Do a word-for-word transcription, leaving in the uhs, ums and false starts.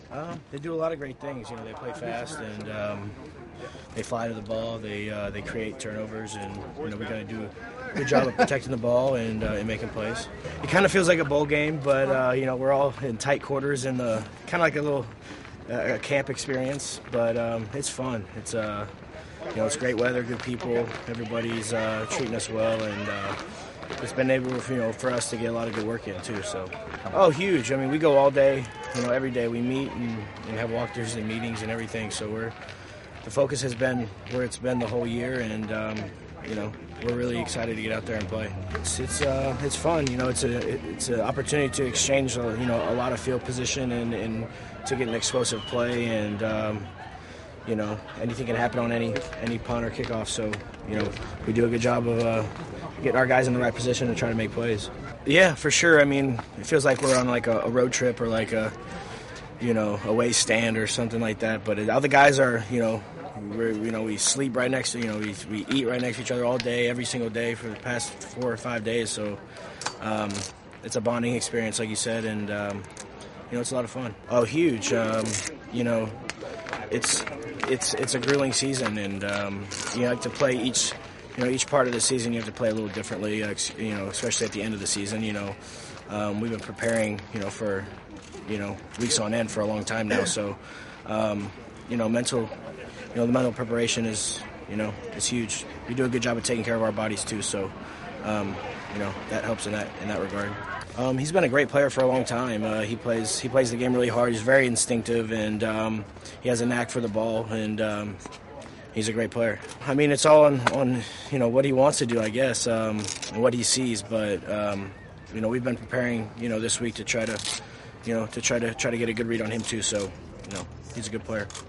Um, they do a lot of great things. You know, they play fast and um, they fly to the ball. They uh, they create turnovers, and you know we got to do a good job of protecting the ball and, uh, and making plays. It kind of feels like a bowl game, but uh, you know we're all in tight quarters in the kind of like a little uh, camp experience. But um, it's fun. It's uh, you know it's great weather, good people. Everybody's uh, treating us well, and uh, it's been able, you know, for us to get a lot of good work in too. So, oh, huge. I mean, we go all day. You know, every day we meet and, and have walkthroughs and meetings and everything. So we're the focus has been where it's been the whole year, and um, you know, we're really excited to get out there and play. It's it's uh, it's fun. You know, it's a it's an opportunity to exchange, uh, you know, a lot of field position and, and to get an explosive play, and um, you know, anything can happen on any any punt or kickoff. So, you know, we do a good job of uh, getting our guys in the right position and trying to make plays. Yeah, for sure. I mean, it feels like we're on like a, a road trip or like a, you know, away stand or something like that. But it, other guys are, you know, we're, you know, we sleep right next to, you know, we we eat right next to each other all day, every single day for the past four or five days. So um, it's a bonding experience, like you said, and um, you know, it's a lot of fun. Oh, huge. Um, you know, it's it's it's a grueling season, and um, you have to play each. You know, each part of the season you have to play a little differently, you know, especially at the end of the season. You know, um, we've been preparing, you know, for, you know, weeks on end for a long time now. So, um, you know, mental, you know, the mental preparation is, you know, is huge. We do a good job of taking care of our bodies too. So, um, you know, that helps in that in that regard. Um, he's been a great player for a long time. Uh, he plays he plays the game really hard. He's very instinctive, and um, he has a knack for the ball, and um, he's a great player. I mean, it's all on, on you know, what he wants to do, I guess, um, and what he sees. But, um, you know, we've been preparing, you know, this week to try to, you know, to try to try to get a good read on him too. So, you know, he's a good player.